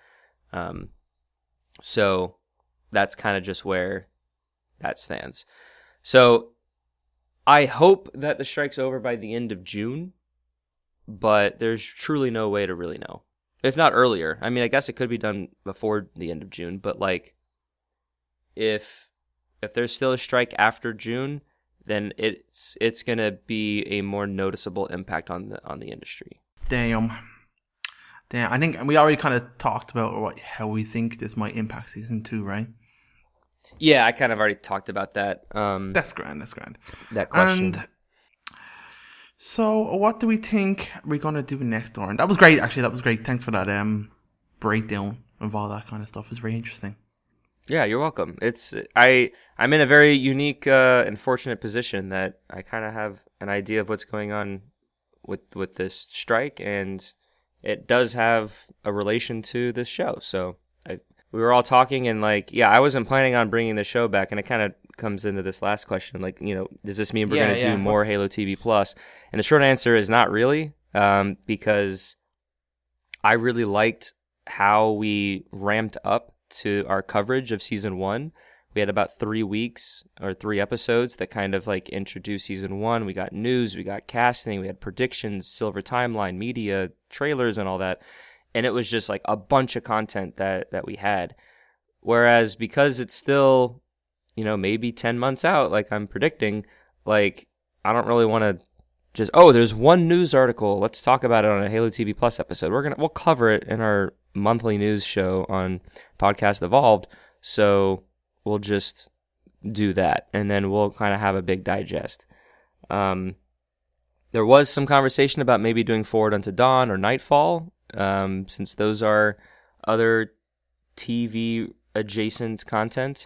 So that's kind of just where that stands. So I hope that the strike's over by the end of June, but there's truly no way to really know. If not earlier. I mean, I guess it could be done before the end of June, but like if there's still a strike after June, then it's going to be a more noticeable impact on the industry. Damn. I think we already kind of talked about how we think this might impact season 2, right? Yeah, I kind of already talked about that. That's grand. That question. And so, what do we think we're gonna do next, Oren? That was great. Actually, that was great. Thanks for that breakdown of all that kind of stuff. It's very interesting. Yeah, you're welcome. I'm in a very unique and fortunate position that I kind of have an idea of what's going on with this strike, and it does have a relation to this show. So we were all talking, and I wasn't planning on bringing the show back, and it kind of comes into this last question, does this mean we're going to do more Halo TV Plus? And the short answer is not really, because I really liked how we ramped up to our coverage of season 1. We had about 3 weeks or 3 episodes that kind of introduced season 1. We got news, we got casting, we had predictions, Silver Timeline, media, trailers, and all that. And it was just a bunch of content that we had. Whereas because it's still, maybe 10 months out, like I'm predicting, I don't really want to just, there's one news article, let's talk about it on a Halo TV Plus episode. We'll cover it in our monthly news show on Podcast Evolved. So we'll just do that, and then we'll kind of have a big digest. There was some conversation about maybe doing Forward Unto Dawn or Nightfall, since those are other TV adjacent content.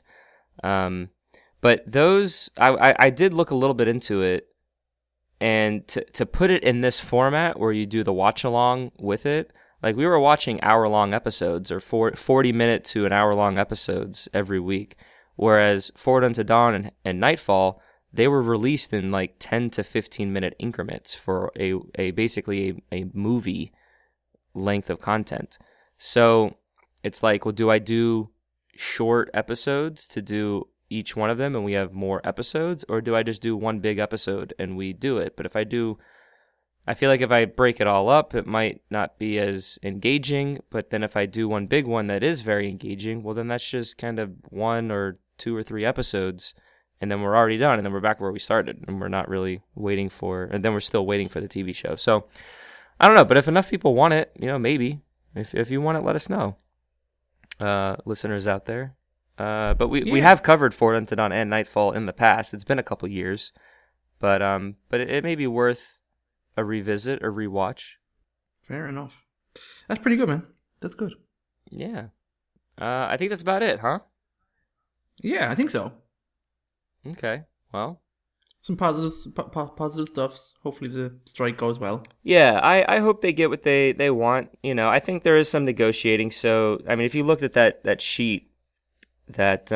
But those, I did look a little bit into it, and to put it in this format where you do the watch along with it, we were watching hour-long episodes or 40-minute to an hour-long episodes every week, whereas Forward Unto Dawn and Nightfall, they were released in 10 to 15-minute increments for basically a movie length of content. So it's do I do short episodes to do each one of them and we have more episodes, or do I just do one big episode and we do it? But I feel like if I break it all up, it might not be as engaging. But then if I do one big one that is very engaging, well, then that's just kind of 1 or 2 or 3 episodes, and then we're already done, and then we're back where we started, and we're not really waiting for, and then we're still waiting for the TV show. So I don't know, but if enough people want it, maybe. If you want it, let us know, listeners out there. But we have covered Forward Unto Dawn and Nightfall in the past. It's been a couple years, but it may be worth a revisit or rewatch. Fair enough. That's pretty good, man. That's good. Yeah. I think that's about it, huh? Yeah, I think so. Okay. Well, some positive stuff. Hopefully the strike goes well. Yeah, I hope they get what they want. I think there is some negotiating. So, I mean, if you looked at that sheet that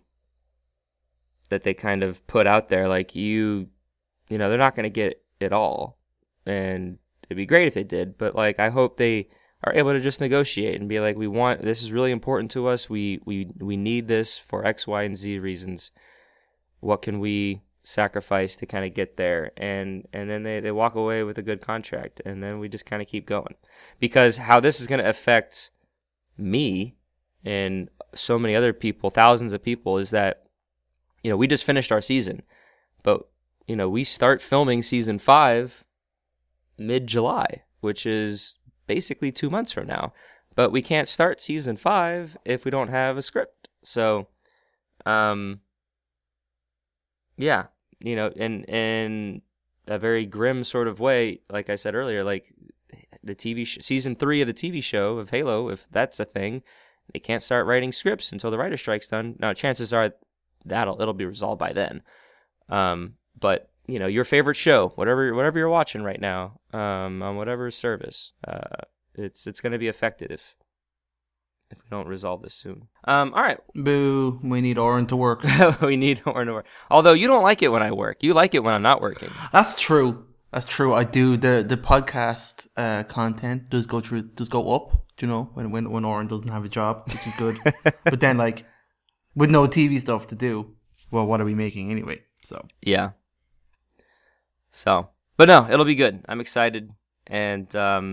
they kind of put out there, they're not going to get it all. And it'd be great if they did, but I hope they are able to just negotiate and be we want, this is really important to us. We need this for X, Y, and Z reasons. What can we sacrifice to kind of get there? And then they walk away with a good contract, and then we just kind of keep going. Because how this is going to affect me and so many other people, thousands of people, is that, we just finished our season, but, we start filming season 5 mid-July, which is basically 2 months from now. But we can't start season 5 if we don't have a script. So, yeah, in a very grim sort of way, like I said earlier, the season 3 of the TV show of Halo, if that's a thing, they can't start writing scripts until the writer strike's done. Now, chances are it'll be resolved by then. But your favorite show, whatever you're watching right now, on whatever service, it's going to be affected if we don't resolve this soon. All right. Boo, we need Oren to work. We need Oren to work. Although you don't like it when I work. You like it when I'm not working. That's true. I do. The podcast content does go up, when Oren doesn't have a job, which is good. But then, like, with no TV stuff to do, well, what are we making anyway? So yeah. So, but no, it'll be good. I'm excited, and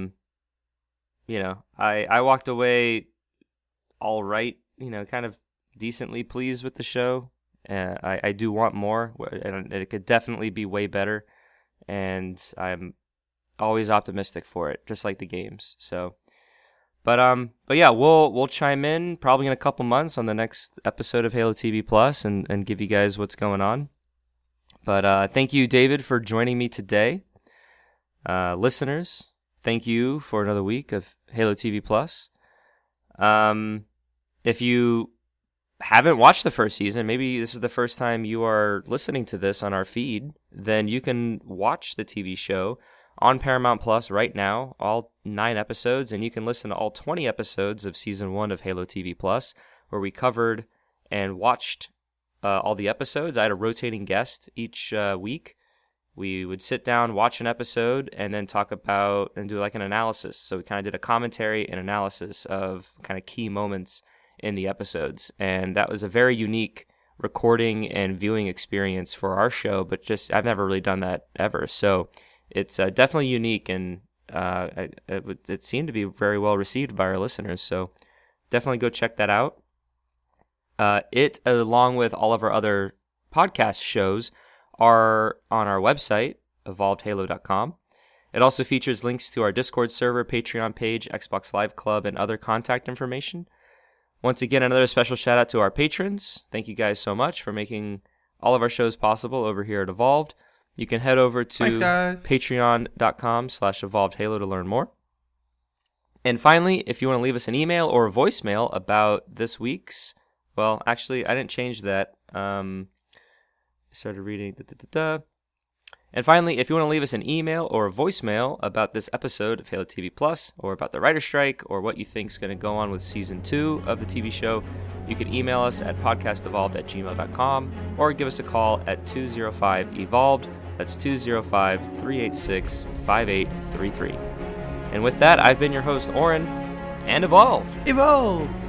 I walked away all right. Kind of decently pleased with the show. I do want more, and it could definitely be way better. And I'm always optimistic for it, just like the games. So, but yeah, we'll chime in probably in a couple months on the next episode of Halo TV Plus and give you guys what's going on. But thank you, David, for joining me today. Listeners, thank you for another week of Halo TV Plus. If you haven't watched the first season, maybe this is the first time you are listening to this on our feed, then you can watch the TV show on Paramount Plus right now, all 9 episodes, and you can listen to all 20 episodes of Season 1 of Halo TV Plus, where we covered and watched all the episodes. I had a rotating guest each week. We would sit down, watch an episode, and then talk about and do like an analysis. So we kind of did a commentary and analysis of kind of key moments in the episodes, and that was a very unique recording and viewing experience for our show, but just I've never really done that ever, so it's definitely unique, and it seemed to be very well received by our listeners, so definitely go check that out. It, along with all of our other podcast shows, are on our website, evolvedhalo.com. It also features links to our Discord server, Patreon page, Xbox Live Club, and other contact information. Once again, another special shout out to our patrons. Thank you guys so much for making all of our shows possible over here at Evolved. You can head over to patreon.com/evolvedhalo to learn more. And finally, if you want to leave us an email or a voicemail about this week's, well, actually, I didn't change that. I started reading. And finally, if you want to leave us an email or a voicemail about this episode of Halo TV Plus, or about the writer's strike, or what you think is going to go on with Season 2 of the TV show, you can email us at podcastevolved@gmail.com, or give us a call at 205-EVOLVED. That's 205-386-5833. And with that, I've been your host, Oren, and Evolved! Evolved!